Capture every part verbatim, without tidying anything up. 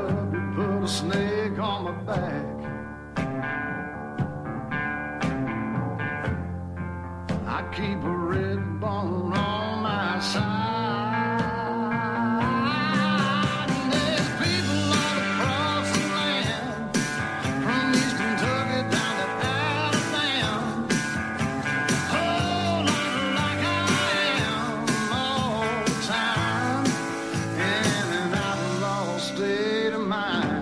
love to put a snake on my back. I keep a red bone on my side. And there's people all across the land, from East Kentucky down to Alabama, holding on like I am all the time, in an outlaw state of mind.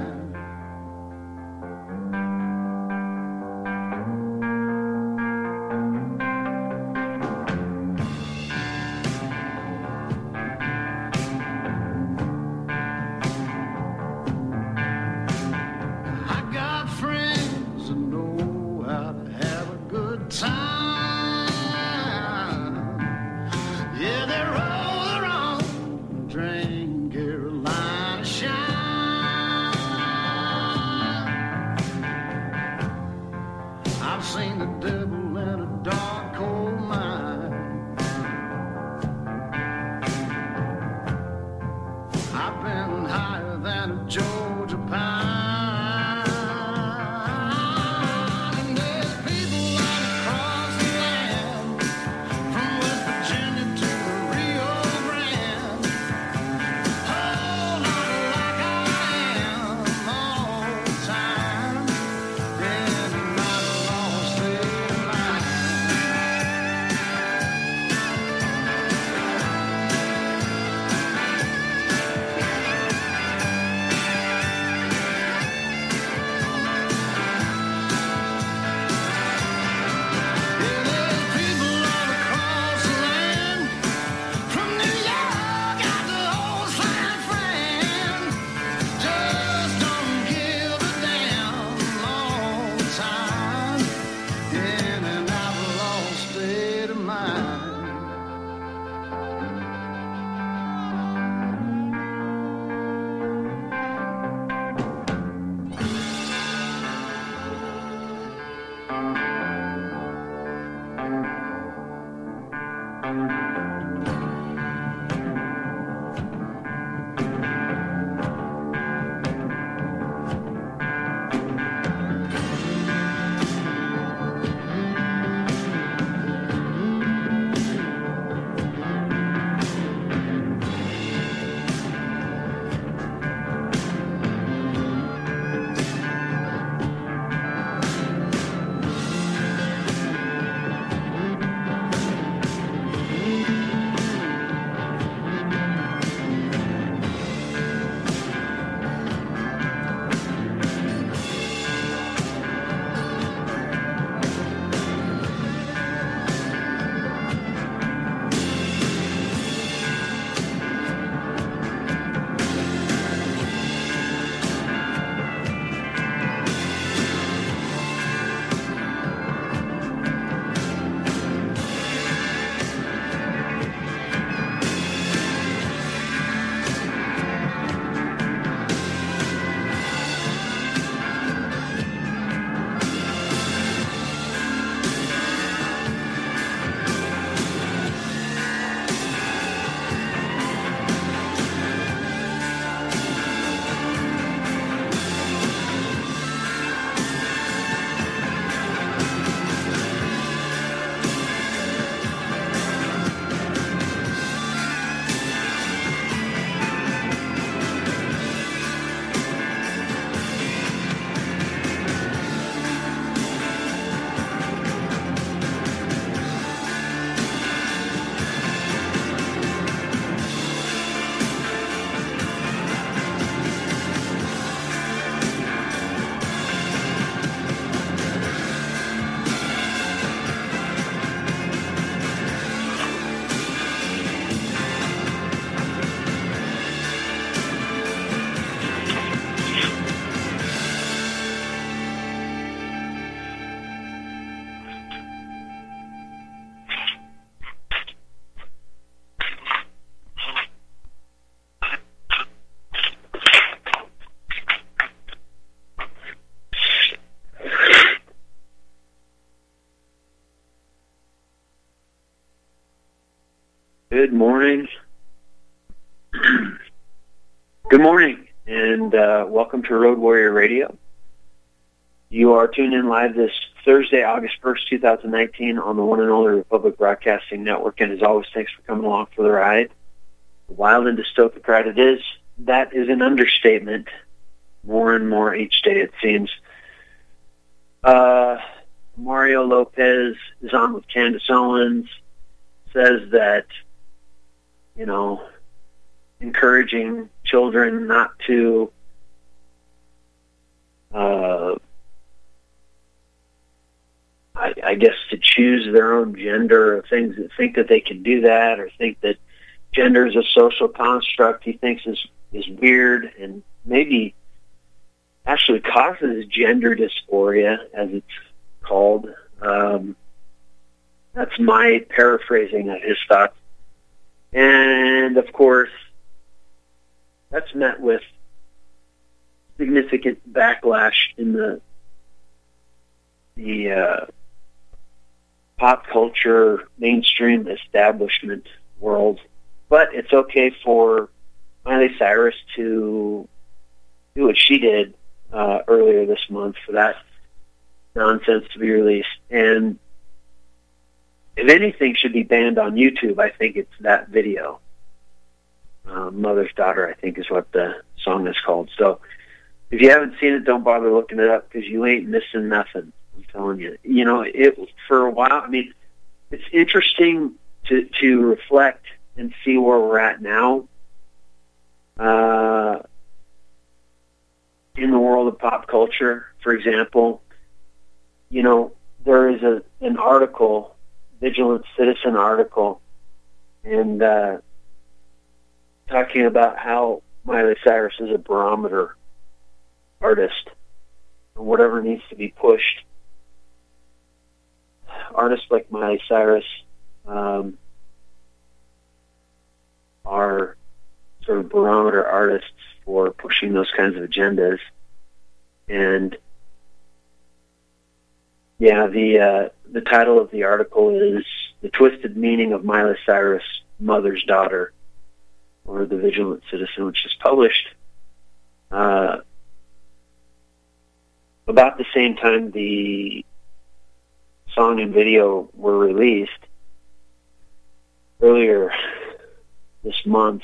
Good morning. Good morning. and uh, welcome to Road Warrior Radio. You are tuned in live this Thursday, August first, twenty nineteen on the one and only Republic Broadcasting Network, and as always, thanks for coming along for the ride. Wild and dystopic ride it is. That is an understatement. More and more each day, it seems. Uh, Mario Lopez is on with Candace Owens, says that, you know, encouraging children not to uh, I, I guess to choose their own gender, or things that think that they can do that, or think that gender is a social construct he thinks is, is weird and maybe actually causes gender dysphoria, as it's called. Um, that's my paraphrasing of his thoughts. And, of course, that's met with significant backlash in the the uh, pop culture, mainstream establishment world. But it's okay for Miley Cyrus to do what she did uh, earlier this month for that nonsense to be released. And if anything should be banned on YouTube, I think it's that video. Uh, Mother's Daughter, I think, is what the song is called. So if you haven't seen it, don't bother looking it up, because you ain't missing nothing. I'm telling you. You know, it for a while, I mean, it's interesting to, to reflect and see where we're at now uh, in the world of pop culture. For example, you know, there is a an article, Vigilant Citizen article, and uh, talking about how Miley Cyrus is a barometer artist, and whatever needs to be pushed. Artists like Miley Cyrus um, are sort of barometer artists for pushing those kinds of agendas. And yeah, the uh, the title of the article is "The Twisted Meaning of Miley Cyrus, Mother's Daughter," or The Vigilant Citizen, which is published uh, about the same time the song and video were released earlier this month.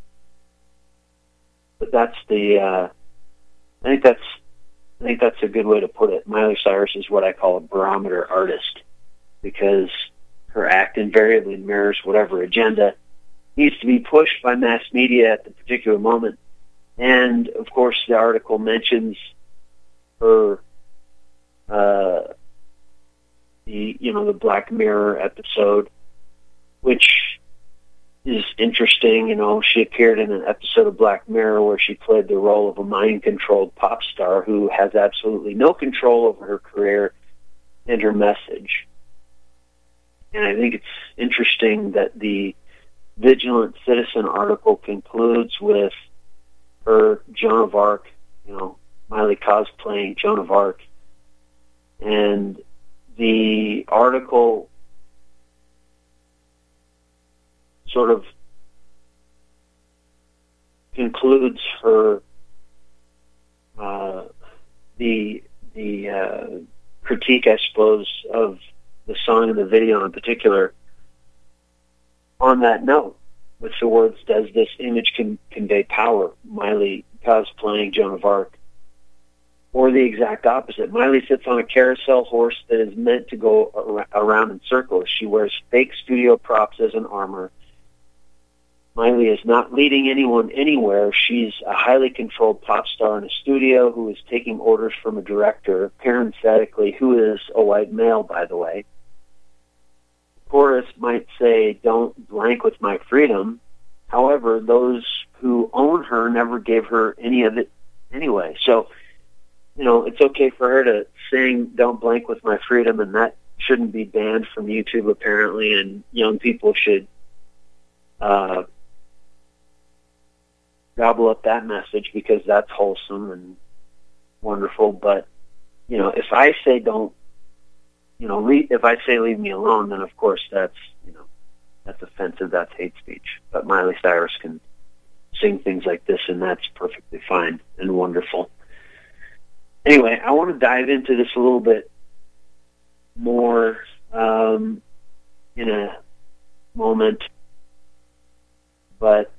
But that's the, uh, I think that's, I think that's a good way to put it. Miley Cyrus is what I call a barometer artist, because her act invariably mirrors whatever agenda needs to be pushed by mass media at the particular moment. And, of course, the article mentions her, uh, the, you know, the Black Mirror episode, which is interesting. You know, she appeared in an episode of Black Mirror where she played the role of a mind-controlled pop star who has absolutely no control over her career and her message. And I think it's interesting that the Vigilant Citizen article concludes with her Joan of Arc, you know, Miley cosplaying Joan of Arc. And the article sort of concludes her uh, the the uh, critique, I suppose, of the song and the video in particular on that note, with the words, "Does this image can convey power? Miley cosplaying Joan of Arc." Or the exact opposite. Miley sits on a carousel horse that is meant to go ar- around in circles. She wears fake studio props as an armor. Miley is not leading anyone anywhere. She's a highly controlled pop star in a studio who is taking orders from a director, parenthetically, who is a white male, by the way. Chorus might say, "Don't blank with my freedom." However, those who own her never gave her any of it anyway. So, you know, it's okay for her to sing "Don't Blank with My Freedom," and that shouldn't be banned from YouTube, apparently, and young people should uh, gobble up that message because that's wholesome and wonderful. But, you know, if I say don't, you know, leave, if I say leave me alone, then of course that's, you know, that's offensive, that's hate speech. But Miley Cyrus can sing things like this, and that's perfectly fine and wonderful. Anyway, I want to dive into this a little bit more um, in a moment, but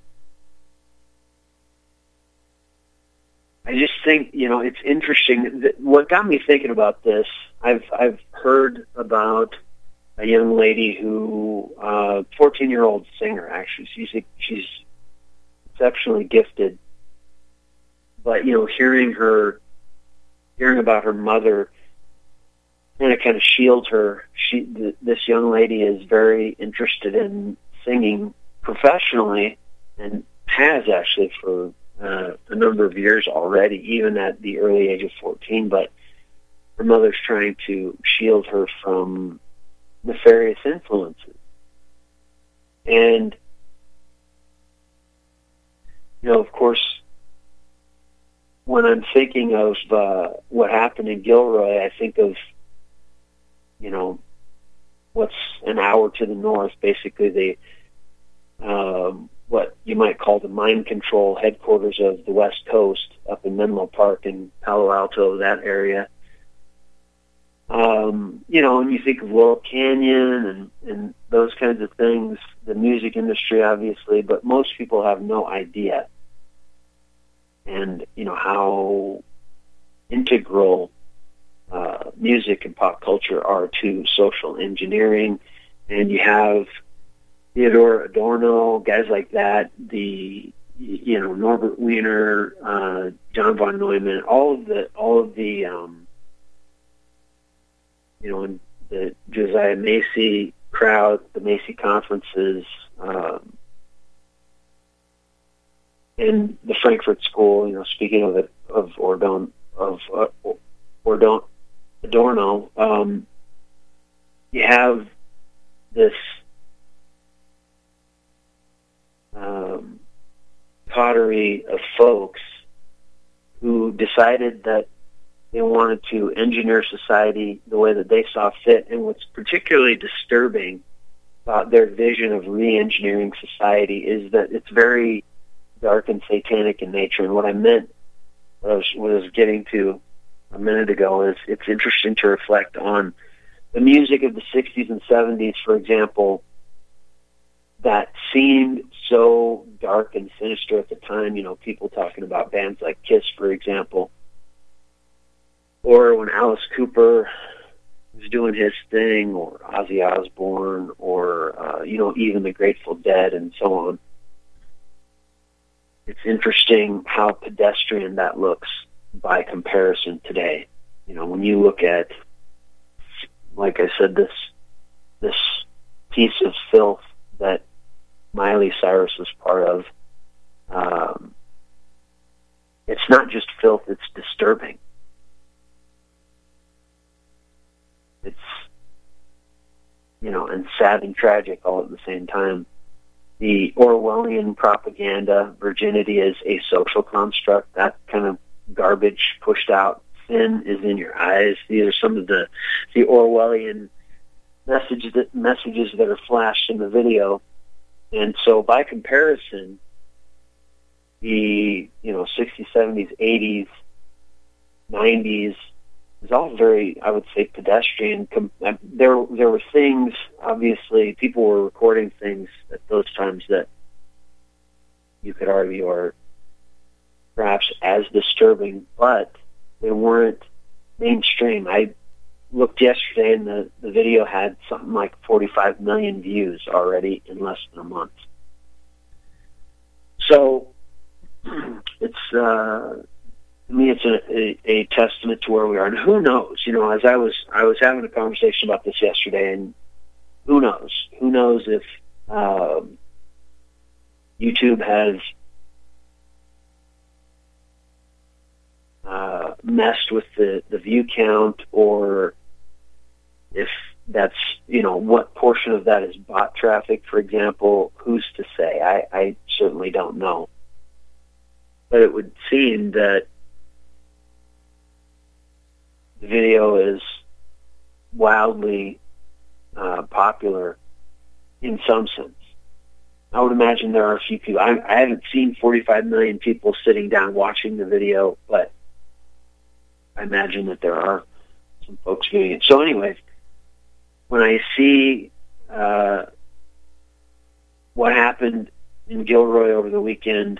I just think, you know, it's interesting. What got me thinking about this, I've I've heard about a young lady who, uh, fourteen-year-old singer, actually. She's she's exceptionally gifted. But, you know, hearing her, hearing about her mother, and it kind of shields her. She, th- this young lady is very interested in singing professionally, and has actually for uh, a number of years already, even at the early age of fourteen. But her mother's trying to shield her from nefarious influences. And, you know, of course, when I'm thinking of uh, what happened in Gilroy, I think of, you know, what's an hour to the north, basically the, um, what you might call the mind control headquarters of the West Coast, up in Menlo Park in Palo Alto, that area. Um, you know, when you think of Laurel Canyon and, and those kinds of things, the music industry, obviously, but most people have no idea. And, you know, how integral uh, music and pop culture are to social engineering. And you have Theodore Adorno, guys like that, the, you know, Norbert Wiener, uh, John von Neumann, all of the, all of the, um, you know, in the Josiah Macy crowd, the Macy conferences, um, and the Frankfurt School. You know, speaking of it, of Ordon, of uh, Ordon, Adorno, um, you have this um, coterie of folks who decided that they wanted to engineer society the way that they saw fit. And what's particularly disturbing about their vision of re-engineering society is that it's very dark and satanic in nature. And what I meant, what I was, what I was getting to a minute ago, is it's interesting to reflect on the music of the sixties and seventies, for example, that seemed so dark and sinister at the time. You know, people talking about bands like Kiss, for example, or when Alice Cooper was doing his thing, or Ozzy Osbourne, or, uh, you know, even the Grateful Dead and so on. It's interesting how pedestrian that looks by comparison today. You know, when you look at, like I said, this this piece of filth that Miley Cyrus was part of, um, it's not just filth, it's disturbing. It's, you know, and sad and tragic all at the same time. The Orwellian propaganda, virginity is a social construct, that kind of garbage pushed out, sin is in your eyes. These are some of the, the Orwellian messages that, messages that are flashed in the video. And so by comparison, the, you know, sixties, seventies, eighties, nineties, is all very, I would say, pedestrian. There, there were things, obviously, people were recording things at those times that you could argue are perhaps as disturbing, but they weren't mainstream. I looked yesterday, and the, the video had something like forty-five million views already in less than a month. So it's, uh, to me, it's a, a, a testament to where we are. And who knows? You know, as I was I was having a conversation about this yesterday, and who knows? Who knows if um, YouTube has uh, messed with the, the view count, or if that's, you know, what portion of that is bot traffic, for example. Who's to say? I, I certainly don't know. But it would seem that the video is wildly uh, popular in some sense. I would imagine there are a few people. I, I haven't seen forty-five million people sitting down watching the video, but I imagine that there are some folks doing it. So anyway, when I see uh, what happened in Gilroy over the weekend,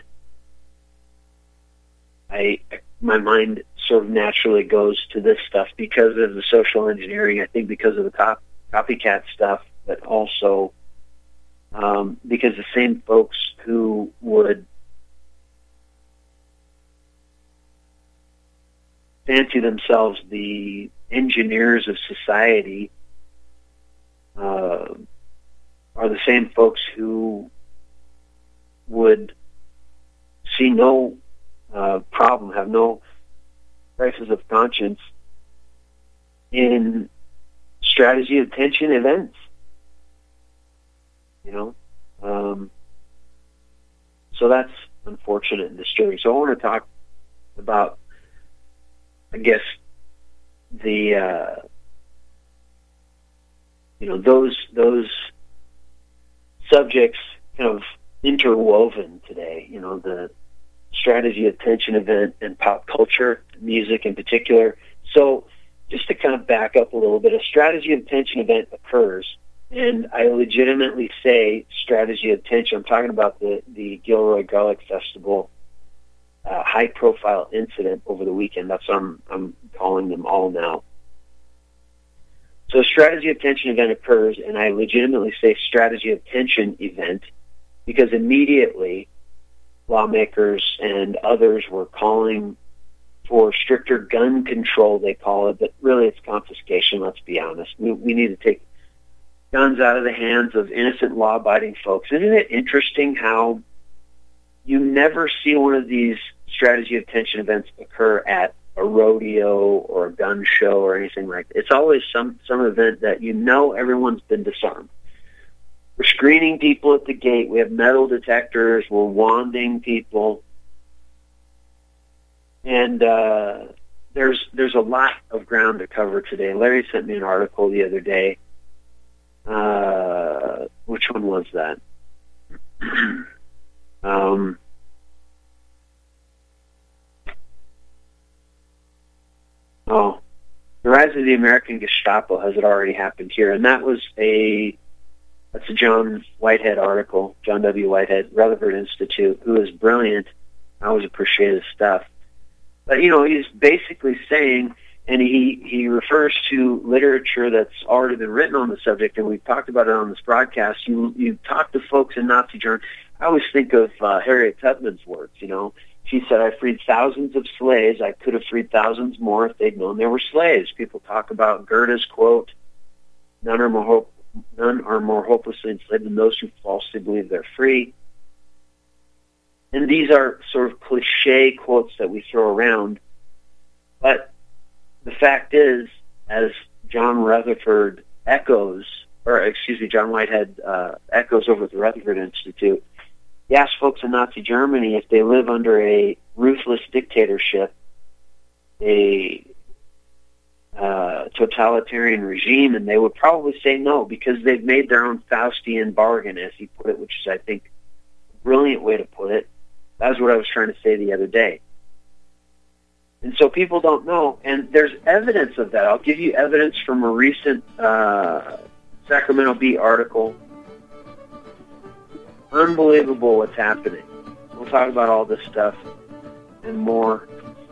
I my mind sort of naturally goes to this stuff because of the social engineering, I think because of the cop, copycat stuff, but also um, because the same folks who would fancy themselves the engineers of society uh, are the same folks who would see no uh, problem, have no crisis of conscience in strategy attention events. You know? Um, so that's unfortunate and disturbing. So I want to talk about, I guess, the, uh, you know, those, those subjects kind of interwoven today, you know, the strategy attention event and pop culture, music in particular. So just to kind of back up a little bit, a strategy attention event occurs, and I legitimately say strategy attention. I'm talking about the, the Gilroy Garlic Festival uh, high-profile incident over the weekend. That's what I'm, I'm calling them all now. So a strategy attention event occurs, and I legitimately say strategy attention event because immediately lawmakers and others were calling for stricter gun control, they call it, but really it's confiscation, let's be honest. We, we need to take guns out of the hands of innocent law-abiding folks. Isn't it interesting how you never see one of these strategy attention events occur at a rodeo or a gun show or anything like that? It's always some, some event that you know everyone's been disarmed. We're screening people at the gate. We have metal detectors. We're wanding people. And uh, there's there's a lot of ground to cover today. Larry sent me an article the other day. Uh, which one was that? um, oh, the rise of the American Gestapo, has it already happened here? And that was a That's a John Whitehead article, John W. Whitehead, Rutherford Institute, who is brilliant. I always appreciate his stuff. But, you know, he's basically saying, and he, he refers to literature that's already been written on the subject, and we've talked about it on this broadcast. You you talk to folks in Nazi Germany. I always think of uh, Harriet Tubman's words, you know. She said, I freed thousands of slaves. I could have freed thousands more if they'd known they were slaves. People talk about Goethe's quote, none are more hope. None are more hopelessly enslaved than those who falsely believe they're free. And these are sort of cliche quotes that we throw around. But the fact is, as John Rutherford echoes, or excuse me, John Whitehead uh, echoes over at the Rutherford Institute, he asks folks in Nazi Germany if they live under a ruthless dictatorship, a Uh, totalitarian regime, and they would probably say no because they've made their own Faustian bargain, as he put it, which is, I think, a brilliant way to put it. That was what I was trying to say the other day. And so people don't know, and there's evidence of that. I'll give you evidence from a recent uh, Sacramento Bee article. Unbelievable what's happening. We'll talk about all this stuff and more.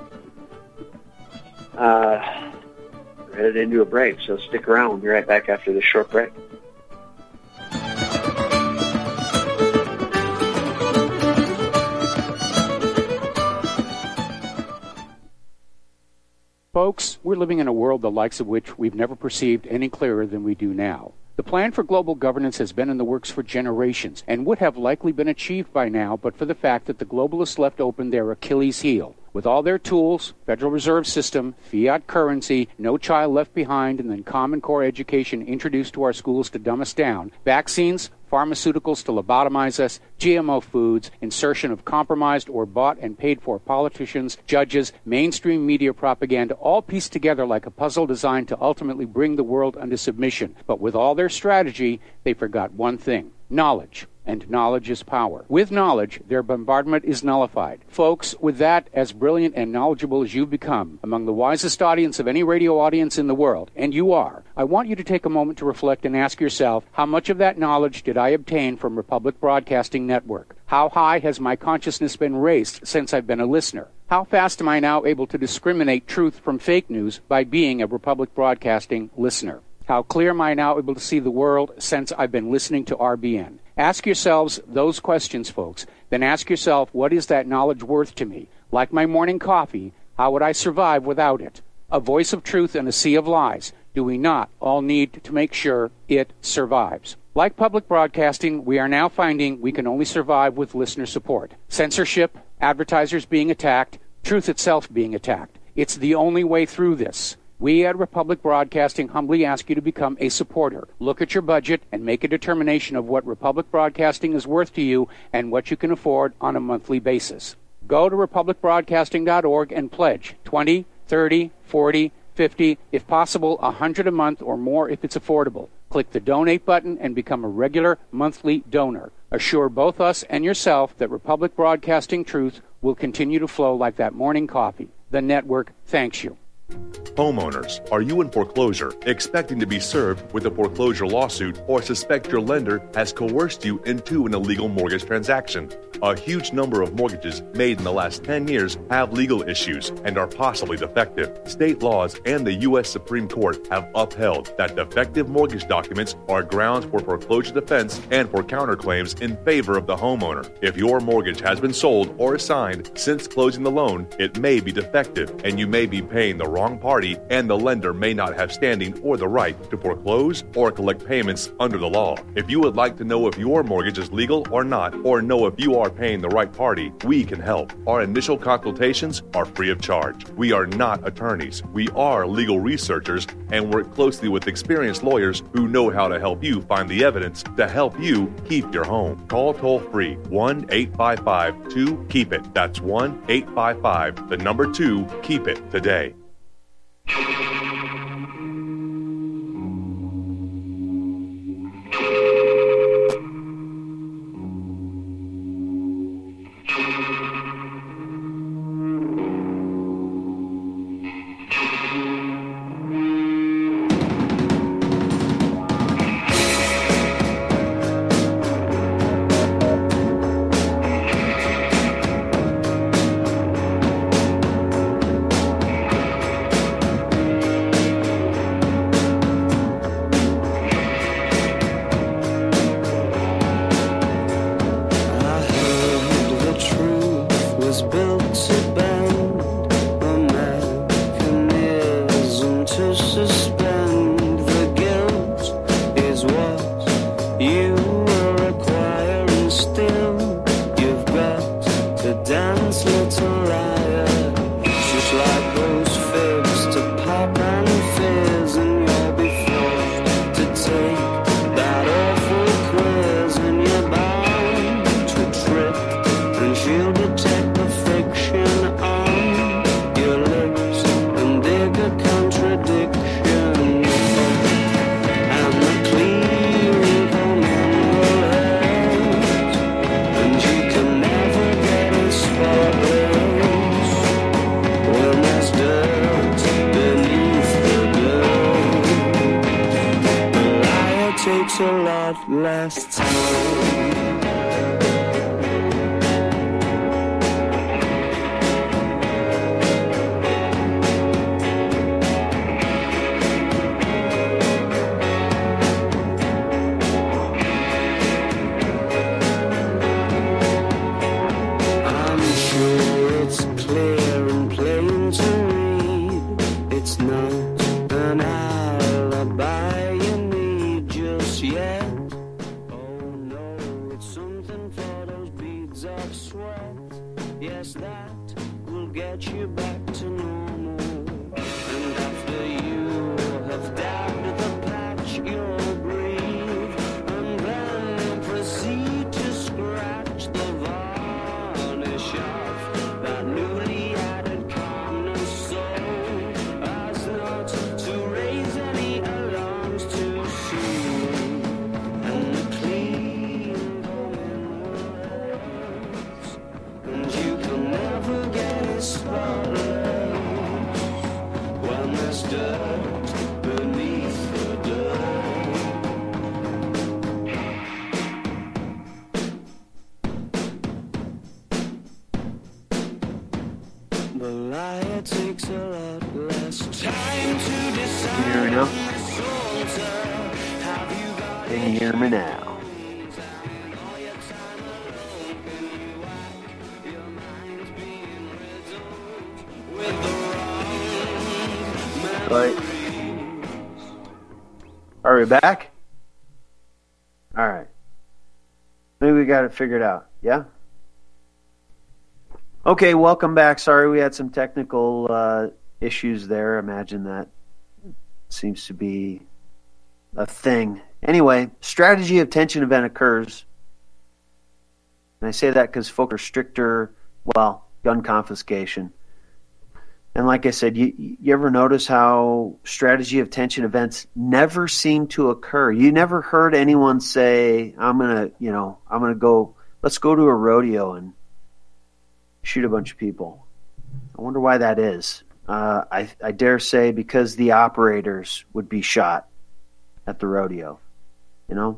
Uh... headed into a break, so stick around. We'll be right back after this short break. Folks, we're living in a world the likes of which we've never perceived any clearer than we do now. The plan for global governance has been in the works for generations and would have likely been achieved by now but for the fact that the globalists left open their Achilles heel. With all their tools, Federal Reserve System, fiat currency, no child left behind, and then Common Core education introduced to our schools to dumb us down, vaccines, pharmaceuticals to lobotomize us, G M O foods, insertion of compromised or bought and paid for politicians, judges, mainstream media propaganda, all pieced together like a puzzle designed to ultimately bring the world under submission. But with all their strategy, they forgot one thing: knowledge. and knowledge is power. With knowledge, their bombardment is nullified. Folks, with that, as brilliant and knowledgeable as you've become, among the wisest audience of any radio audience in the world, and you are, I want you to take a moment to reflect and ask yourself, how much of that knowledge did I obtain from Republic Broadcasting Network? How high has my consciousness been raised since I've been a listener? How fast am I now able to discriminate truth from fake news by being a Republic Broadcasting listener? How clear am I now able to see the world since I've been listening to R B N? Ask yourselves those questions, folks. Then ask yourself, what is that knowledge worth to me? Like my morning coffee, how would I survive without it? A voice of truth in a sea of lies. Do we not all need to make sure it survives? Like public broadcasting, we are now finding we can only survive with listener support. Censorship, advertisers being attacked, truth itself being attacked. It's the only way through this. We at Republic Broadcasting humbly ask you to become a supporter. Look at your budget and make a determination of what Republic Broadcasting is worth to you and what you can afford on a monthly basis. Go to republic broadcasting dot org and pledge twenty, thirty, forty, fifty, if possible one hundred a month or more if it's affordable. Click the donate button and become a regular monthly donor. Assure both us and yourself that Republic Broadcasting truth will continue to flow like that morning coffee. The network thanks you. Homeowners, are you in foreclosure, expecting to be served with a foreclosure lawsuit, or suspect your lender has coerced you into an illegal mortgage transaction? A huge number of mortgages made in the last ten years have legal issues and are possibly defective. State laws and the U S Supreme Court have upheld that defective mortgage documents are grounds for foreclosure defense and for counterclaims in favor of the homeowner. If your mortgage has been sold or assigned since closing the loan, it may be defective and you may be paying the wrong party, and the lender may not have standing or the right to foreclose or collect payments under the law. If you would like to know if your mortgage is legal or not, or know if you are paying the right party, we can help. Our initial consultations are free of charge. We are not attorneys. We are legal researchers and work closely with experienced lawyers who know how to help you find the evidence to help you keep your home. Call toll free one eight five five two keep it. That's one eight five five, the number two, keep it today. disturbed beneath the dirt. The liar takes a lot less time to decide. Can you hear me now? my soldier. Have you got Can you hear me now? with the wrong Right. Are we back? All right. Maybe we got it figured out. Yeah? Okay, welcome back. Sorry we had some technical uh, issues there. Imagine that seems to be a thing. Anyway, strategy of tension event occurs. And I say that because folk are stricter, well, gun confiscation. And like I said, you, you ever notice how strategy of tension events never seem to occur? You never heard anyone say, I'm going to, you know, I'm going to go, let's go to a rodeo and shoot a bunch of people. I wonder why that is. Uh, I, I dare say because the operators would be shot at the rodeo, you know?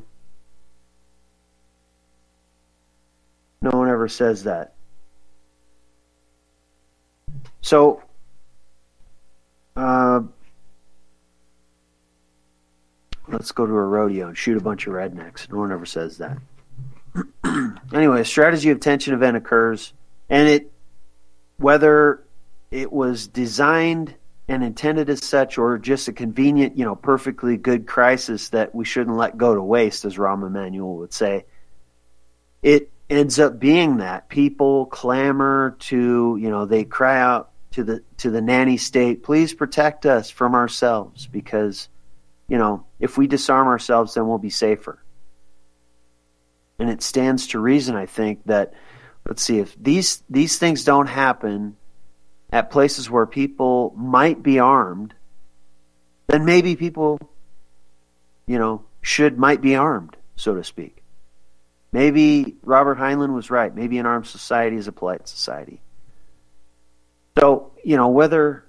No one ever says that. So, Uh, let's go to a rodeo and shoot a bunch of rednecks. No one ever says that. Anyway, a strategy of tension event occurs, and it, whether it was designed and intended as such or just a convenient, you know, perfectly good crisis that we shouldn't let go to waste, as Rahm Emanuel would say, it ends up being that. People clamor to, you know, they cry out to the to the nanny state, please protect us from ourselves, because, you know, if we disarm ourselves, then we'll be safer. And it stands to reason, I think, that, let's see, if these these things don't happen at places where people might be armed, then maybe people, you know, should might be armed, so to speak. Maybe Robert Heinlein was right. Maybe an armed society is a polite society. So, you know, whether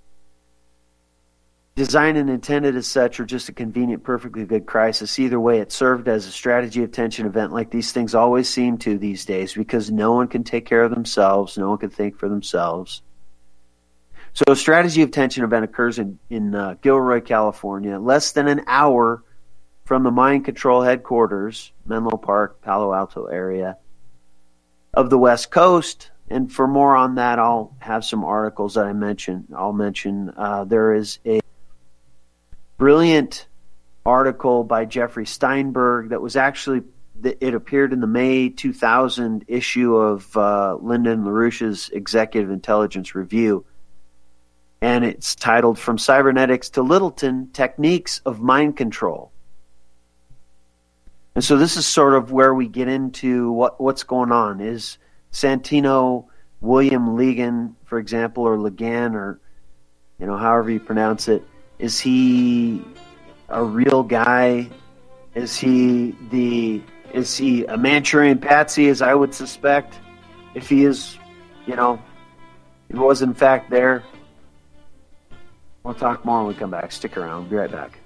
designed and intended as such or just a convenient, perfectly good crisis, either way, it served as a strategy of tension event like these things always seem to these days, because no one can take care of themselves, no one can think for themselves. So a strategy of tension event occurs in, in uh, Gilroy, California, less than an hour from the mind control headquarters, Menlo Park, Palo Alto area of the West Coast. And for more on that, I'll have some articles that I mentioned. I'll mention uh, there is a brilliant article by Jeffrey Steinberg that was actually, it appeared in the May two thousand issue of uh, Lyndon LaRouche's Executive Intelligence Review. And it's titled From Cybernetics to Littleton, Techniques of Mind Control. And so this is sort of where we get into what, what's going on. Is Santino William Ligon, for example, or Ligan, or, you know, however you pronounce it, is he a real guy? Is he the is he a Manchurian patsy, as I would suspect? If he is, you know, if he was in fact there. We'll talk more when we come back. Stick around. We'll be right back.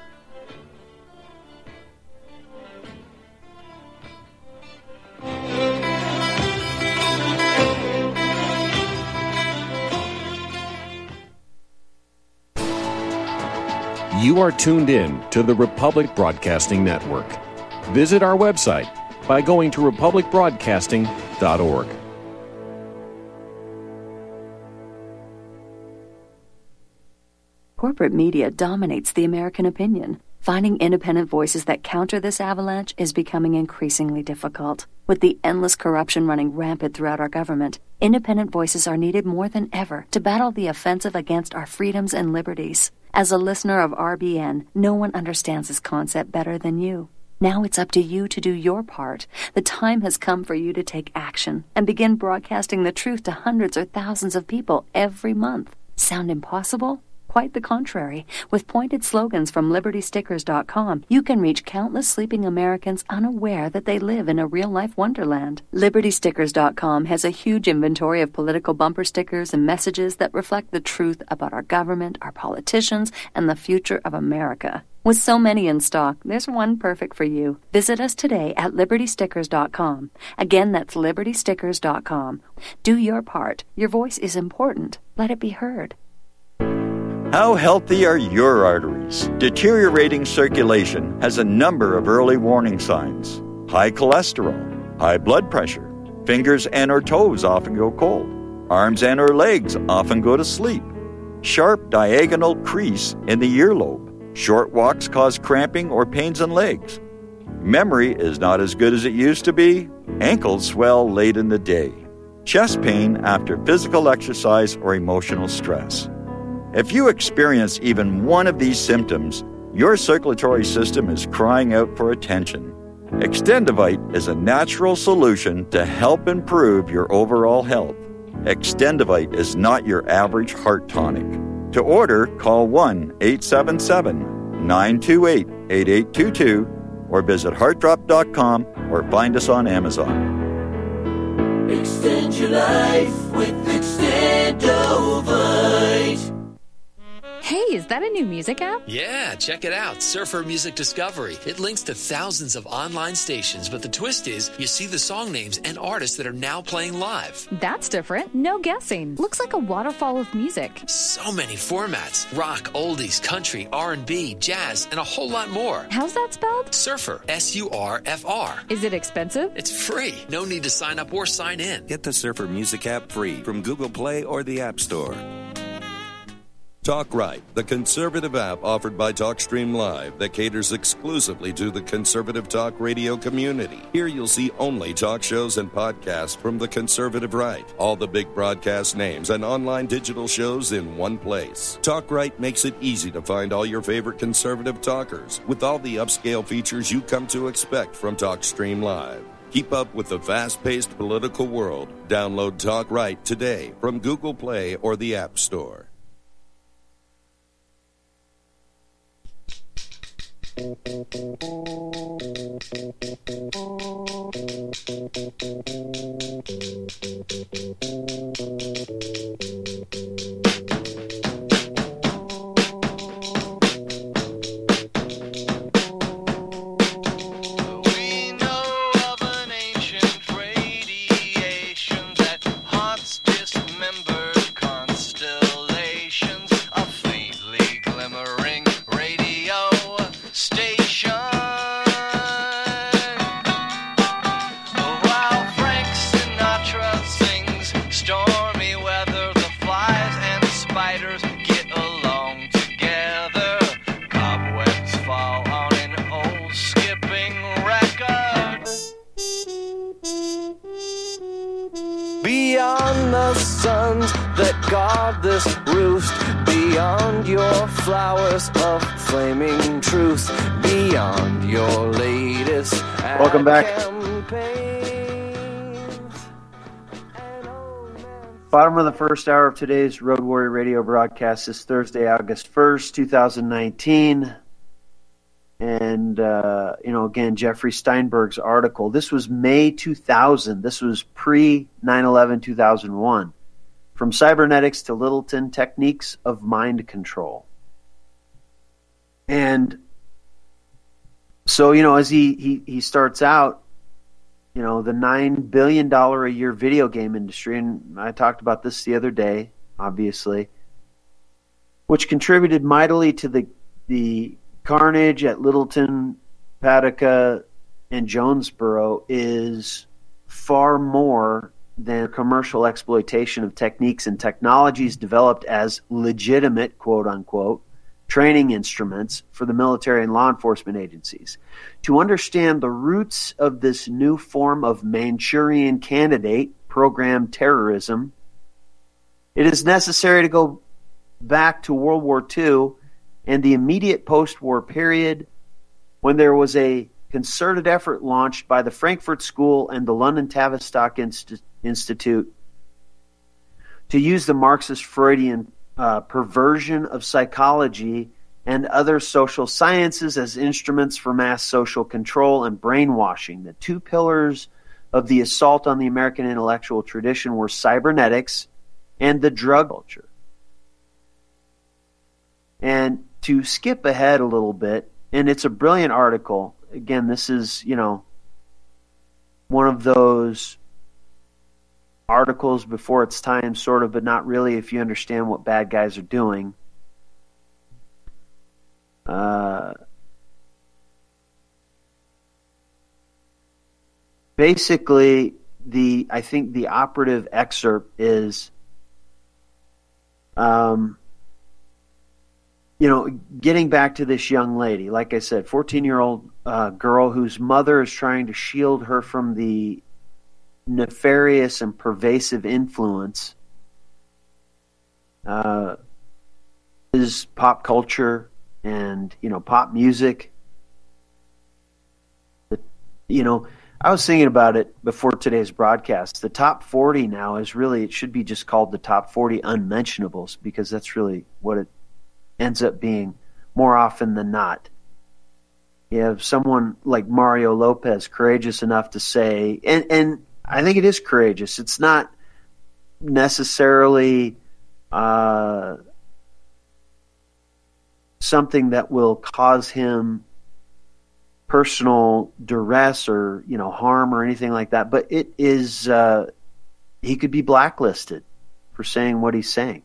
You are tuned in to the Republic Broadcasting Network. Visit our website by going to republic broadcasting dot org. Corporate media dominates the American opinion. Finding independent voices that counter this avalanche is becoming increasingly difficult. With the endless corruption running rampant throughout our government, independent voices are needed more than ever to battle the offensive against our freedoms and liberties. As a listener of R B N, no one understands this concept better than you. Now it's up to you to do your part. The time has come for you to take action and begin broadcasting the truth to hundreds or thousands of people every month. Sound impossible? Quite the contrary. With pointed slogans from Liberty Stickers dot com, you can reach countless sleeping Americans unaware that they live in a real-life wonderland. Liberty Stickers dot com has a huge inventory of political bumper stickers and messages that reflect the truth about our government, our politicians, and the future of America. With so many in stock, there's one perfect for you. Visit us today at Liberty Stickers dot com. Again, that's Liberty Stickers dot com. Do your part. Your voice is important. Let it be heard. How healthy are your arteries? Deteriorating circulation has a number of early warning signs. High cholesterol, high blood pressure, fingers and or toes often go cold, arms and or legs often go to sleep, sharp diagonal crease in the earlobe. Short walks cause cramping or pains in legs. Memory is not as good as it used to be. Ankles swell late in the day. Chest pain after physical exercise or emotional stress. If you experience even one of these symptoms, your circulatory system is crying out for attention. Extendivite is a natural solution to help improve your overall health. Extendivite is not your average heart tonic. To order, call one eight seven seven, nine two eight, eight eight two two or visit heart drop dot com or find us on Amazon. Extend your life with Extendovite. Hey, is that a new music app? Yeah, check it out. Surfer Music Discovery. It links to thousands of online stations, but the twist is you see the song names and artists that are now playing live. That's different. No guessing. Looks like a waterfall of music. So many formats. Rock, oldies, country, R and B, jazz, and a whole lot more. How's that spelled? Surfer. S U R F R. Is it expensive? It's free. No need to sign up or sign in. Get the Surfer Music app free from Google Play or the App Store. Talk Right, the conservative app offered by TalkStream Live that caters exclusively to the conservative talk radio community. Here you'll see only talk shows and podcasts from the conservative right. All the big broadcast names and online digital shows in one place. Talk Right makes it easy to find all your favorite conservative talkers with all the upscale features you come to expect from TalkStream Live. Keep up with the fast-paced political world. Download Talk Right today from Google Play or the App Store. Beyond the suns that guard this roost, beyond your flowers of flaming truth, beyond your latest Welcome back. Bottom of the first hour of today's Road Warrior Radio broadcast is Thursday, August first, twenty nineteen. And, uh, you know, again, Jeffrey Steinberg's article. This was May two thousand. This was pre nine eleven two thousand one. From Cybernetics to Littleton, Techniques of Mind Control. And so, you know, as he, he, he starts out, you know, the nine billion dollars a year video game industry, and I talked about this the other day, obviously, which contributed mightily to the the carnage at Littleton, Paducah, and Jonesboro, is far more than commercial exploitation of techniques and technologies developed as legitimate, quote-unquote, training instruments for the military and law enforcement agencies. To understand the roots of this new form of Manchurian Candidate program terrorism, it is necessary to go back to World War Two and the immediate post-war period, when there was a concerted effort launched by the Frankfurt School and the London Tavistock Inst- Institute to use the Marxist Freudian uh, perversion of psychology and other social sciences as instruments for mass social control and brainwashing. The two pillars of the assault on the American intellectual tradition were cybernetics and the drug culture. And to skip ahead a little bit, and it's a brilliant article. Again, this is, you know, one of those articles before its time, sort of, but not really if you understand what bad guys are doing. Uh, basically, the I think the operative excerpt is, um, you know, getting back to this young lady, like I said, fourteen-year-old uh, girl whose mother is trying to shield her from the nefarious and pervasive influence uh, is pop culture and, you know, pop music. The, you know, I was thinking about it before today's broadcast. The top forty now is really, it should be just called the top forty unmentionables, because that's really what it ends up being more often than not. You have someone like Mario Lopez courageous enough to say, and, and I think it is courageous. It's not necessarily uh, something that will cause him personal duress or, you know, harm or anything like that. But it is, uh, he could be blacklisted for saying what he's saying.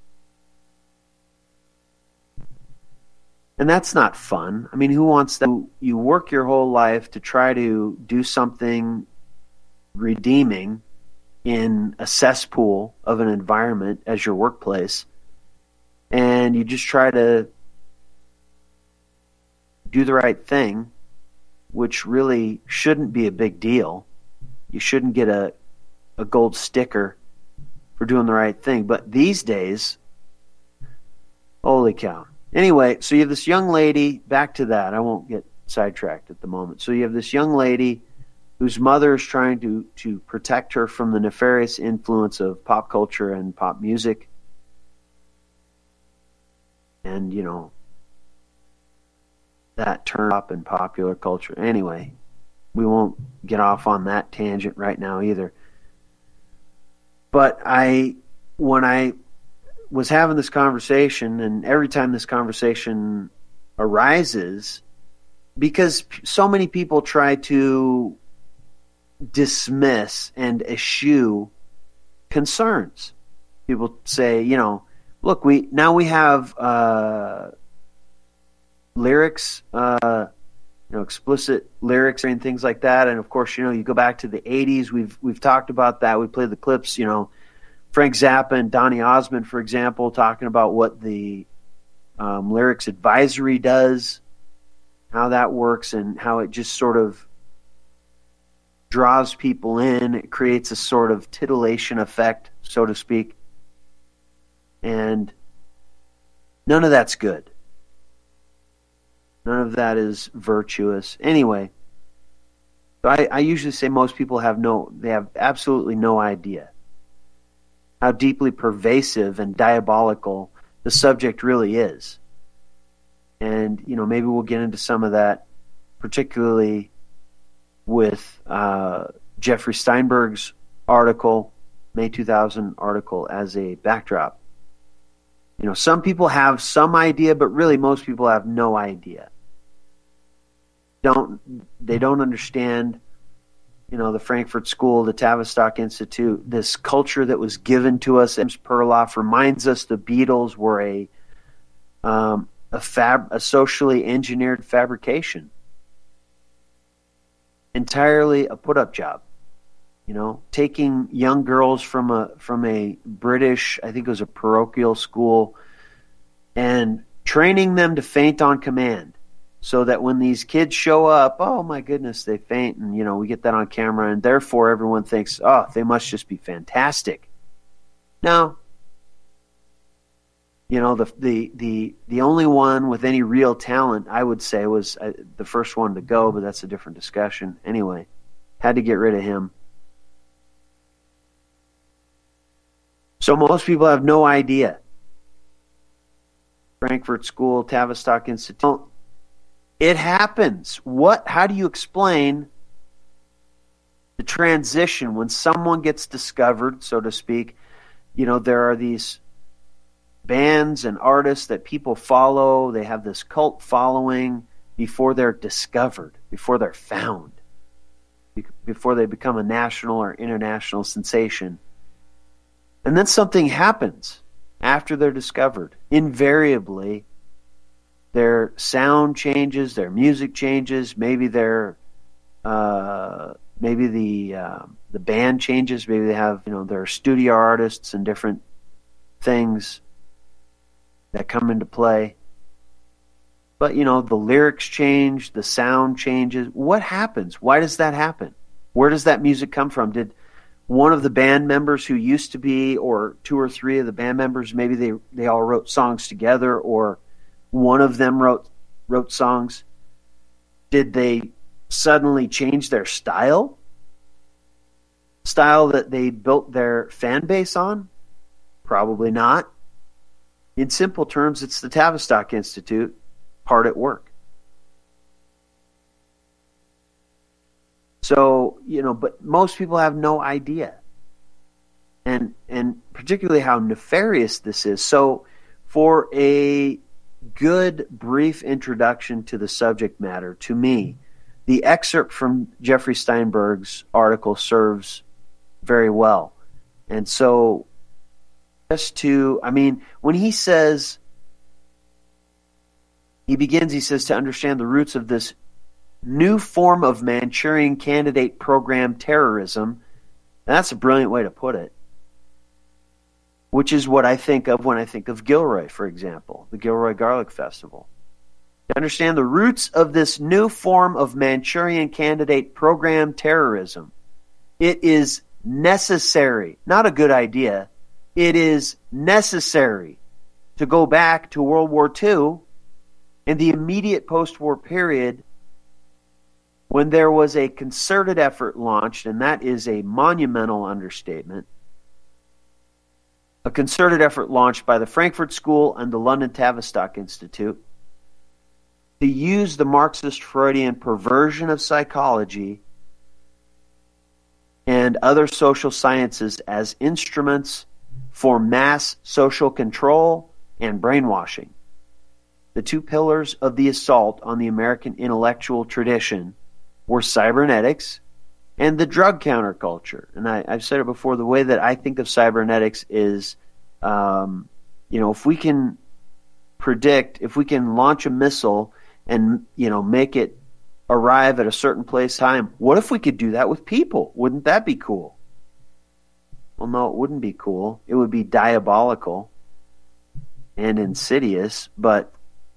And that's not fun. I mean, who wants that? You work your whole life to try to do something redeeming in a cesspool of an environment as your workplace, and you just try to do the right thing, which really shouldn't be a big deal. You shouldn't get a, a gold sticker for doing the right thing. But these days, holy cow. Anyway, so you have this young lady, back to that, I won't get sidetracked at the moment. So you have this young lady whose mother is trying to, to protect her from the nefarious influence of pop culture and pop music. And, you know, that turn up in popular culture. Anyway, we won't get off on that tangent right now either. But I, when I was having this conversation, and every time this conversation arises, because so many people try to dismiss and eschew concerns. People say, you know, look, we now we have uh, lyrics, uh, you know, explicit lyrics and things like that. And of course, you know, you go back to the eighties. We've we've talked about that. We played the clips. You know, Frank Zappa and Donny Osmond, for example, talking about what the um, lyrics advisory does, how that works, and how it just sort of draws people in. It creates a sort of titillation effect, so to speak. And none of that's good. None of that is virtuous. Anyway, so I, I usually say most people have no, they have absolutely no idea how deeply pervasive and diabolical the subject really is. And, you know, maybe we'll get into some of that, particularly with uh, Jeffrey Steinberg's article, May two thousand article, as a backdrop. You know, some people have some idea, but really most people have no idea. Don't they don't understand, you know, the Frankfurt School, the Tavistock Institute, this culture that was given to us. James Perloff reminds us the Beatles were a um, a fab a socially engineered fabrication. Entirely a put-up job, you know, taking young girls from a from a British, I think it was a parochial school, and training them to faint on command, so that when these kids show up, oh my goodness, they faint, and you know, we get that on camera, and therefore everyone thinks, oh, they must just be fantastic. No. You know, the the the the only one with any real talent, I would say, was uh, the first one to go, but that's a different discussion. Anyway, had to get rid of him. So most people have no idea. Frankfurt School, Tavistock Institute. It happens. What? How do you explain the transition when someone gets discovered, so to speak? You know, there are these bands and artists that people follow. They have this cult following before they're discovered, before they're found, before they become a national or international sensation. And then something happens after they're discovered. Invariably, their sound changes, their music changes, maybe their uh, maybe the uh, the band changes, maybe they have, you know, there are studio artists and different things that come into play. But, you know, the lyrics change, the sound changes. What happens? Why does that happen? Where does that music come from? Did one of the band members who used to be, or two or three of the band members, maybe they, they all wrote songs together, or one of them wrote wrote songs. Did they suddenly change their style? Style that they built their fan base on? Probably not. In simple terms, it's the Tavistock Institute, hard at work. So, you know, but most people have no idea. And and particularly how nefarious this is. So for a good, brief introduction to the subject matter, to me, the excerpt from Jeffrey Steinberg's article serves very well. And so, just to, I mean, when he says, he begins, he says, to understand the roots of this new form of Manchurian Candidate program terrorism, that's a brilliant way to put it. Which is what I think of when I think of Gilroy, for example, the Gilroy Garlic Festival. To understand the roots of this new form of Manchurian Candidate program terrorism, it is necessary, not a good idea, it is necessary to go back to World War Two and the immediate post-war period when there was a concerted effort launched, and that is a monumental understatement, a concerted effort launched by the Frankfurt School and the London Tavistock Institute to use the Marxist Freudian perversion of psychology and other social sciences as instruments for mass social control and brainwashing. The two pillars of the assault on the American intellectual tradition were cybernetics and the drug counterculture. And I, I've said it before, the way that I think of cybernetics is, um, you know, if we can predict, if we can launch a missile and, you know, make it arrive at a certain place, time, what if we could do that with people? Wouldn't that be cool? Well, no, it wouldn't be cool. It would be diabolical and insidious, but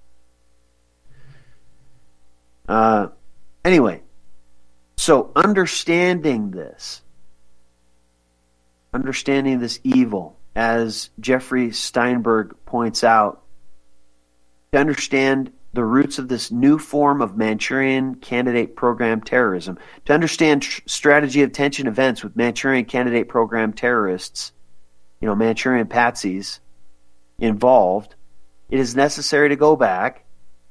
uh, anyway, so understanding this, understanding this evil, as Jeffrey Steinberg points out, to understand the roots of this new form of Manchurian Candidate program terrorism, to understand tr- strategy of tension events with Manchurian Candidate program terrorists, you know, Manchurian patsies involved, it is necessary to go back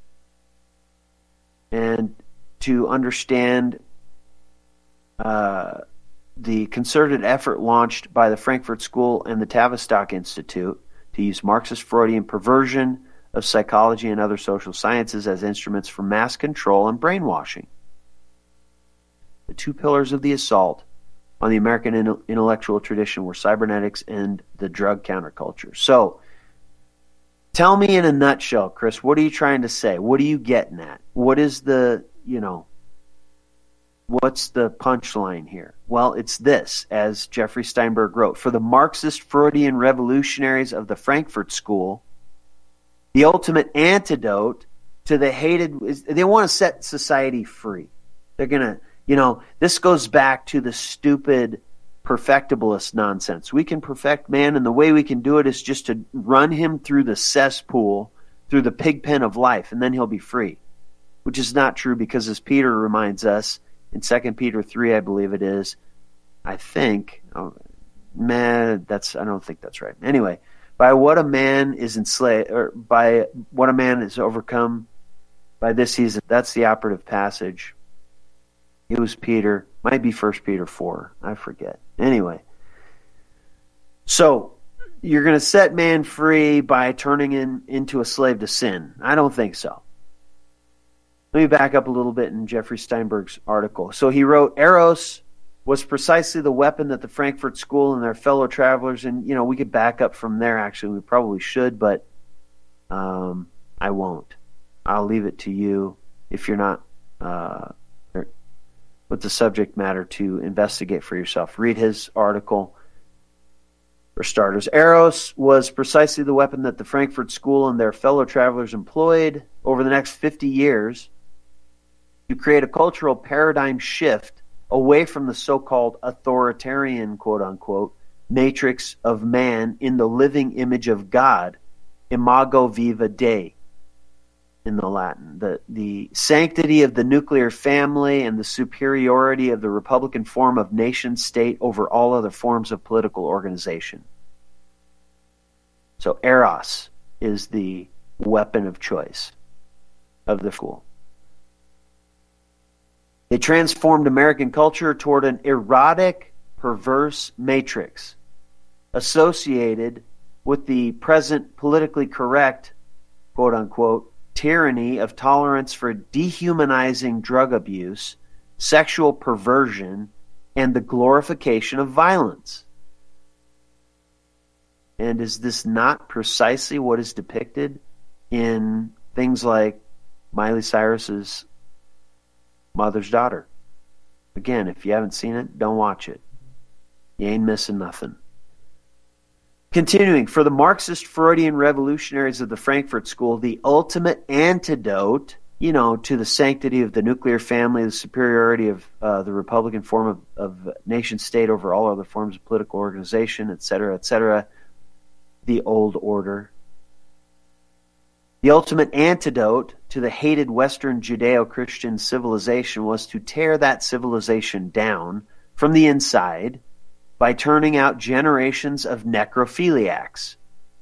and to understand uh, the concerted effort launched by the Frankfurt School and the Tavistock Institute to use Marxist Freudian perversion of psychology and other social sciences as instruments for mass control and brainwashing. The two pillars of the assault on the American in- intellectual tradition were cybernetics and the drug counterculture. So, tell me in a nutshell, Chris, what are you trying to say? What are you getting at? What is the, you know, what's the punchline here? Well, it's this, as Jeffrey Steinberg wrote, for the Marxist Freudian revolutionaries of the Frankfurt School, the ultimate antidote to the hated, they want to set society free. They're going to, you know, this goes back to the stupid perfectibilist nonsense. We can perfect man, and the way we can do it is just to run him through the cesspool, through the pig pen of life, and then he'll be free. Which is not true, because as Peter reminds us, in Second Peter three, I believe it is, I think, oh, man, that's, I don't think that's right. Anyway, By what a man is enslaved, or by what a man is overcome, by this he's, that's the operative passage. It was Peter, might be First Peter four, I forget. Anyway, so you're going to set man free by turning him into a slave to sin. I don't think so. Let me back up a little bit in Jeffrey Steinberg's article. So he wrote, Eros was precisely the weapon that the Frankfurt School and their fellow travelers, and you know, we could back up from there, actually. We probably should, but um, I won't. I'll leave it to you, if you're not uh, with the subject matter, to investigate for yourself. Read his article. For starters, Eros was precisely the weapon that the Frankfurt School and their fellow travelers employed over the next fifty years to create a cultural paradigm shift away from the so-called authoritarian, quote-unquote, matrix of man in the living image of God, imago viva Dei, in the Latin. The, the sanctity of the nuclear family and the superiority of the Republican form of nation-state over all other forms of political organization. So Eros is the weapon of choice of the school. It transformed American culture toward an erotic, perverse matrix associated with the present politically correct, quote-unquote, tyranny of tolerance for dehumanizing drug abuse, sexual perversion, and the glorification of violence. And is this not precisely what is depicted in things like Miley Cyrus's Mother's Daughter? Again, if you haven't seen it, don't watch it. You ain't missing nothing. Continuing, for the Marxist Freudian revolutionaries of the Frankfurt School, the ultimate antidote, you know, to the sanctity of the nuclear family, the superiority of uh, the Republican form of, of nation-state over all other forms of political organization, et cetera, et cetera, the old order. The ultimate antidote to the hated Western Judeo-Christian civilization was to tear that civilization down from the inside by turning out generations of necrophiliacs.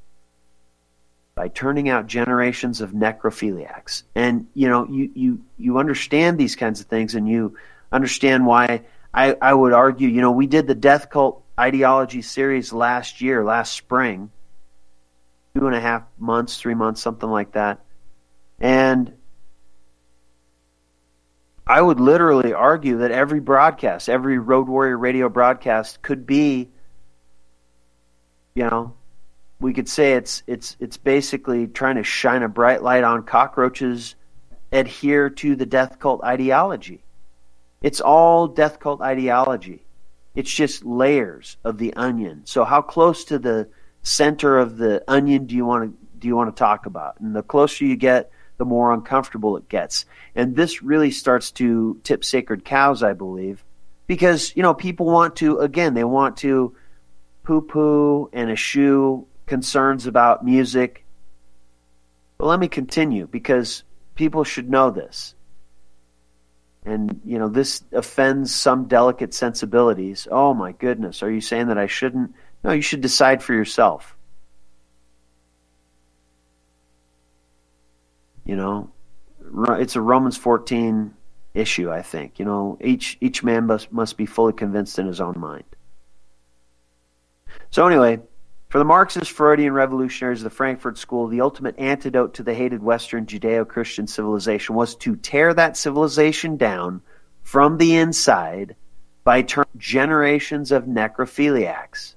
By turning out generations of necrophiliacs. And, you know, you, you, you understand these kinds of things, and you understand why I, I would argue, you know, we did the death cult ideology series last year, last spring, two and a half months, three months, something like that. And I would literally argue that every broadcast, every Road Warrior radio broadcast could be, you know, we could say it's it's it's basically trying to shine a bright light on cockroaches, adhere to the death cult ideology. It's all death cult ideology. It's just layers of the onion. So how close to the center of the onion do you want to do you want to talk about? And the closer you get, the more uncomfortable it gets. And this really starts to tip sacred cows, I believe, because, you know, people want to, again, they want to poo-poo and eschew concerns about music. But let me continue, because people should know this. And, you know, this offends some delicate sensibilities. Oh, my goodness, are you saying that I shouldn't? No, you should decide for yourself. You know, it's a Romans fourteen issue, I think. You know, each each man must, must be fully convinced in his own mind. So anyway, for the Marxist Freudian revolutionaries of the Frankfurt School, the ultimate antidote to the hated Western Judeo-Christian civilization was to tear that civilization down from the inside by turning generations of necrophiliacs.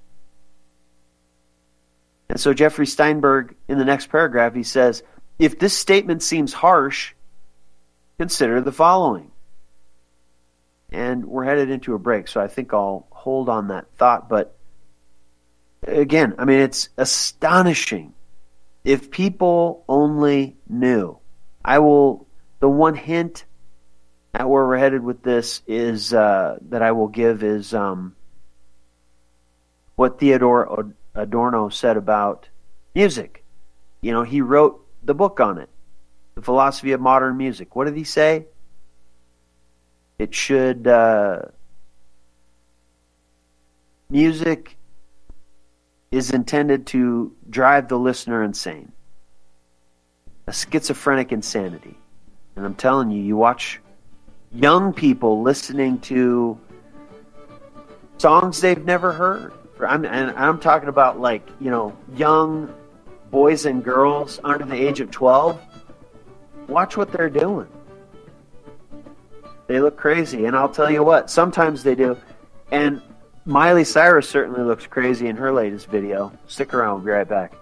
And so Jeffrey Steinberg, in the next paragraph, he says, if this statement seems harsh, consider the following. And we're headed into a break, so I think I'll hold on that thought. But again, I mean, it's astonishing. If people only knew. I will, the one hint at where we're headed with this is, uh, that I will give is um, what Theodore Adorno said about music. You know, he wrote the book on it, The Philosophy of Modern Music. What did he say? It should, uh, music is intended to drive the listener insane. A schizophrenic insanity. And I'm telling you, you watch young people listening to songs they've never heard. I'm, and I'm talking about, like, you know, young boys and girls under the age of twelve. Watch what they're doing. They look crazy. And I'll tell you what, sometimes they do. And Miley Cyrus certainly looks crazy in her latest video. Stick around, we'll be right back.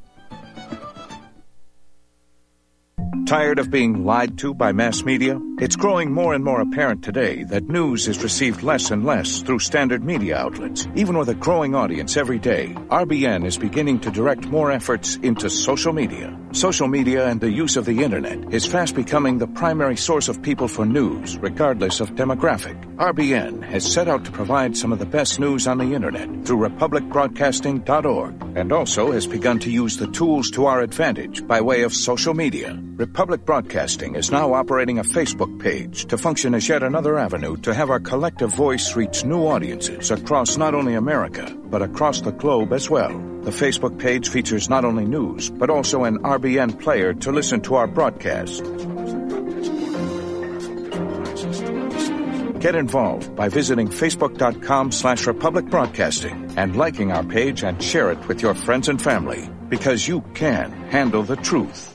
Tired of being lied to by mass media? It's growing more and more apparent today that news is received less and less through standard media outlets. Even with a growing audience every day, R B N is beginning to direct more efforts into social media. Social media and the use of the internet is fast becoming the primary source of people for news, regardless of demographic. R B N has set out to provide some of the best news on the internet through republic broadcasting dot org, and also has begun to use the tools to our advantage by way of social media. Republic Broadcasting is now operating a Facebook page to function as yet another avenue to have our collective voice reach new audiences across not only America, but across the globe as well. The Facebook page features not only news, but also an R B N player to listen to our broadcast. Get involved by visiting facebook.com slash Republic Broadcasting and liking our page and share it with your friends and family, because you can handle the truth.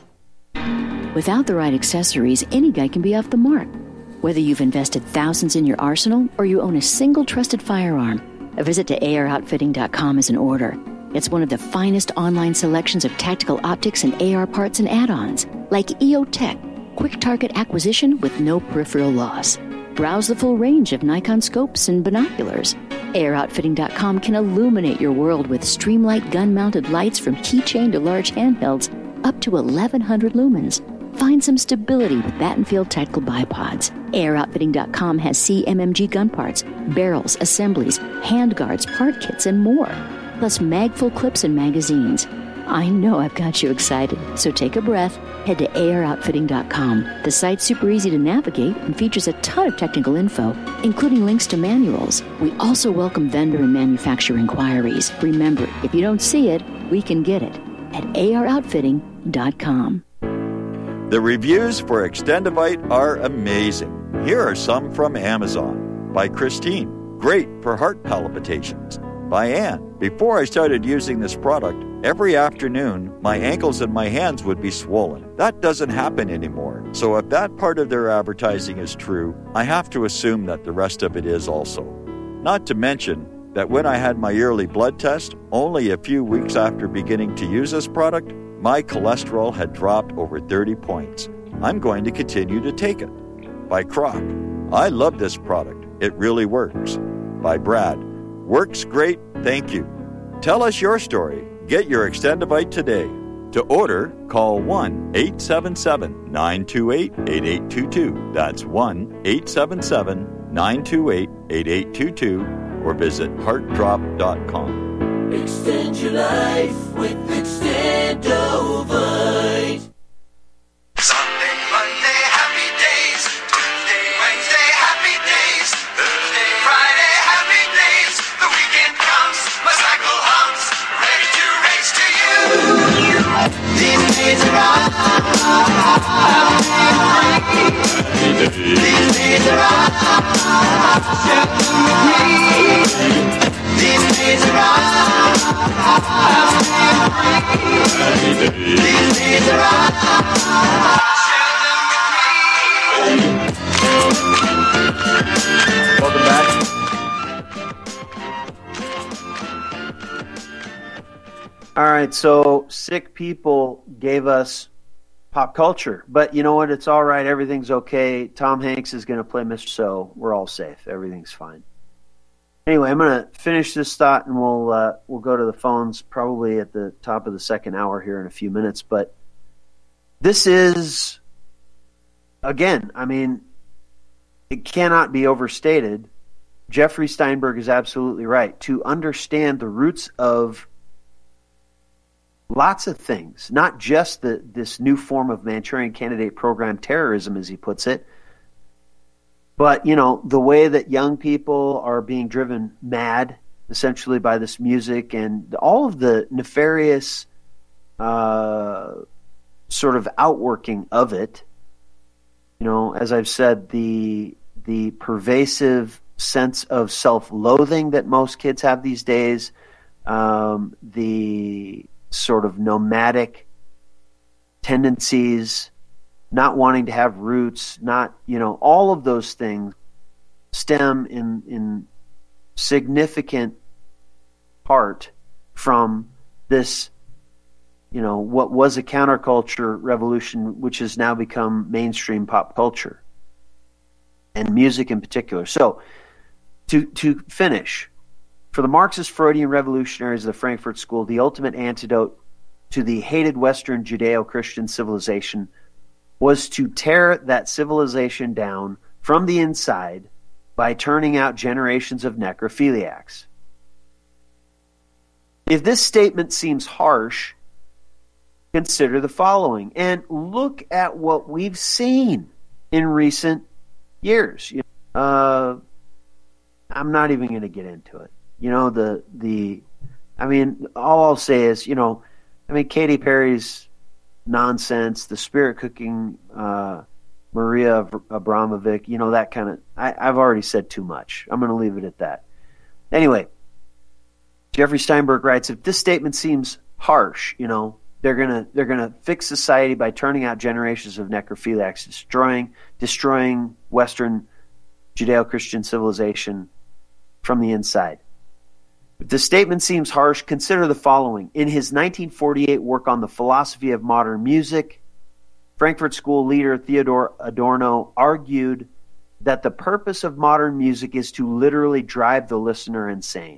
Without the right accessories, any guy can be off the mark. Whether you've invested thousands in your arsenal or you own a single trusted firearm, a visit to A R outfitting dot com is in order. It's one of the finest online selections of tactical optics and A R parts and add-ons, like E O Tech, quick target acquisition with no peripheral loss. Browse the full range of Nikon scopes and binoculars. A R outfitting dot com can illuminate your world with Streamlight gun-mounted lights from keychain to large handhelds up to eleven hundred lumens. Find some stability with Battenfield Tactical Bipods. A R outfitting dot com has C M M G gun parts, barrels, assemblies, handguards, part kits, and more. Plus mag-full clips and magazines. I know I've got you excited, so take a breath. Head to A R outfitting dot com. The site's super easy to navigate and features a ton of technical info, including links to manuals. We also welcome vendor and manufacturer inquiries. Remember, if you don't see it, we can get it at A R outfitting dot com. The reviews for Extendivite are amazing. Here are some from Amazon. By Christine, great for heart palpitations. By Anne, before I started using this product, every afternoon my ankles and my hands would be swollen. That doesn't happen anymore. So if that part of their advertising is true, I have to assume that the rest of it is also. Not to mention that when I had my yearly blood test, only a few weeks after beginning to use this product, my cholesterol had dropped over thirty points. I'm going to continue to take it. By Croc, I love this product. It really works. By Brad, works great, thank you. Tell us your story. Get your Extendivite today. To order, call one eight seven seven, nine two eight, eight eight two two. That's one eight seven seven, nine two eight, eight eight two two or visit heart drop dot com. Extend your life with Extendovite. Sunday, Monday, happy days. Tuesday, Wednesday, happy days. Thursday, Friday, happy days. The weekend comes, my cycle hums, ready to race to you. These days are all. These days are all. Share them with me. These days are all. These days are all. Share them with me. Welcome back. All right, so sick people gave us pop culture, but you know what? It's all right. Everything's okay. Tom Hanks is going to play Mister So. We're all safe. Everything's fine. Anyway, I'm going to finish this thought, and we'll uh, we'll go to the phones probably at the top of the second hour here in a few minutes. But this is, again, I mean, it cannot be overstated. Jeffrey Steinberg is absolutely right. To understand the roots of lots of things, not just the this new form of Manchurian Candidate program terrorism, as he puts it, but, you know, the way that young people are being driven mad essentially by this music and all of the nefarious uh, sort of outworking of it. You know, as I've said, the the pervasive sense of self-loathing that most kids have these days, um, the sort of nomadic tendencies, not wanting to have roots, not, you know, all of those things stem in in significant part from this, you know, what was a counterculture revolution, which has now become mainstream pop culture and music in particular. So to to finish, for the Marxist Freudian revolutionaries of the Frankfurt School, the ultimate antidote to the hated Western Judeo-Christian civilization was to tear that civilization down from the inside by turning out generations of necrophiliacs. If this statement seems harsh, consider the following, and look at what we've seen in recent years. You know, uh, I'm not even going to get into it. You know, the the, I mean, all I'll say is, you know, I mean, Katy Perry's nonsense, the spirit cooking, uh, Maria Abramovic, you know, that kind of, I, I've already said too much. I'm going to leave it at that. Anyway, Jeffrey Steinberg writes, if this statement seems harsh, you know, they're gonna they're gonna fix society by turning out generations of necrophiliacs, destroying destroying Western Judeo-Christian civilization from the inside. If the statement seems harsh, consider the following. In his nineteen forty-eight work on the philosophy of modern music, Frankfurt School leader Theodor Adorno argued that the purpose of modern music is to literally drive the listener insane.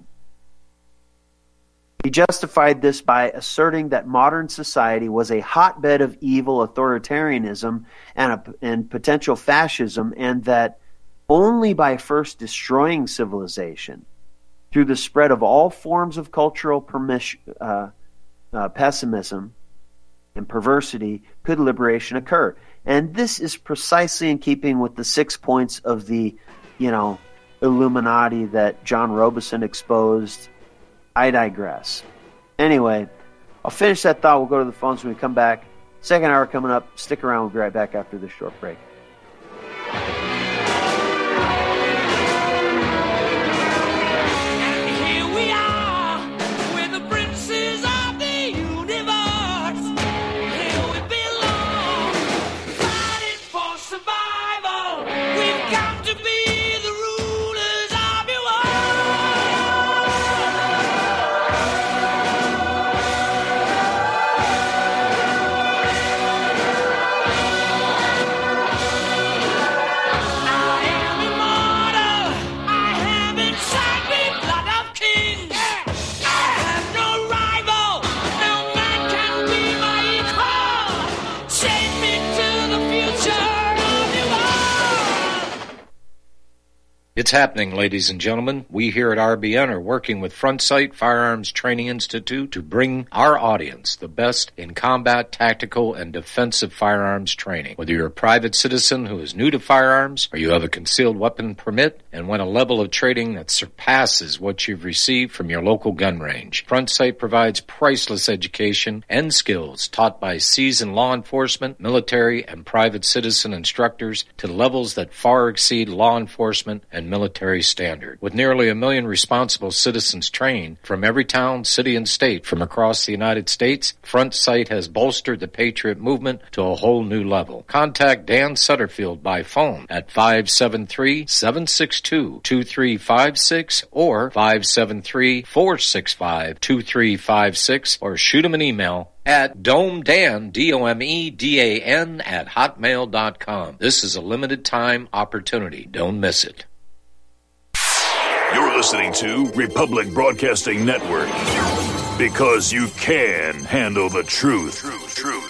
He justified this by asserting that modern society was a hotbed of evil authoritarianism and, a, and potential fascism, and that only by first destroying civilization through the spread of all forms of cultural permis- uh, uh, pessimism and perversity could liberation occur. And this is precisely in keeping with the six points of the, you know, Illuminati that John Robeson exposed. I digress. Anyway, I'll finish that thought. We'll go to the phones when we come back. Second hour coming up. Stick around. We'll be right back after this short break. It's happening, ladies and gentlemen. We here at R B N are working with Front Sight Firearms Training Institute to bring our audience the best in combat, tactical, and defensive firearms training. Whether you're a private citizen who is new to firearms, or you have a concealed weapon permit and want a level of training that surpasses what you've received from your local gun range, Front Sight provides priceless education and skills taught by seasoned law enforcement, military, and private citizen instructors to levels that far exceed law enforcement and military standard. With nearly a million responsible citizens trained from every town, city, and state from across the United States, Front Sight has bolstered the Patriot movement to a whole new level. Contact Dan Sutterfield by phone at five seven three, seven six two, two three five six or five seven three, four six five, two three five six, or shoot him an email at domedan, D O M E D A N, at hotmail dot com. This is a limited time opportunity. Don't miss it. You're listening to Republic Broadcasting Network, because you can handle the truth. Truth, truth.